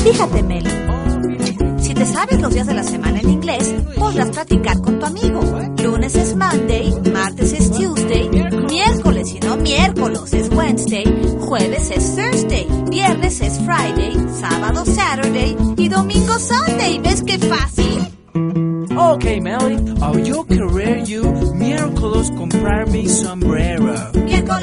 Fíjate, Meli, si te sabes los días de la semana en inglés, podrás practicar con tu amigo. Lunes es Monday, martes es Tuesday, miércoles y no miércoles es Wednesday, jueves es Thursday, viernes es Friday, sábado Saturday y domingo Sunday. ¿Ves qué fácil? Okay, Melly, yo querer you miércoles comprar mi sombrero. Miércoles